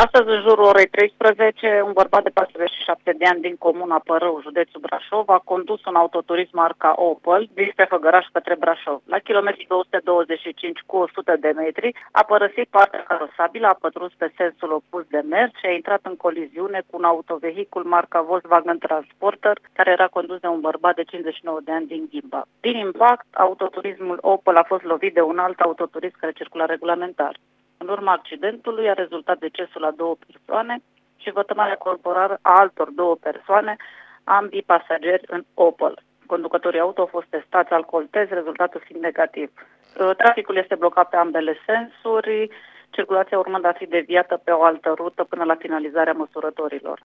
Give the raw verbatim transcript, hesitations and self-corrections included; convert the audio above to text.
Astăzi, în jurul orei treisprezece, un bărbat de patruzeci și șapte de ani din comuna Părău, județul Brașov, a condus un autoturism marca Opel dinspre Făgăraș către Brașov. La kilometri două sute douăzeci și cinci cu o sută de metri, a părăsit partea carosabilă, a pătruns pe sensul opus de mers și a intrat în coliziune cu un autovehicul marca Volkswagen Transporter, care era condus de un bărbat de cincizeci și nouă de ani din Ghimba. Din impact, autoturismul Opel a fost lovit de un alt autoturism care circula regulamentar. În urma accidentului a rezultat decesul a două persoane și vătămarea corporală a altor două persoane, ambii pasageri în Opel. Conducătorii auto au fost testați alcool test, rezultatul fiind negativ. Traficul este blocat pe ambele sensuri, circulația urmând a fi deviată pe o altă rută până la finalizarea măsurătorilor.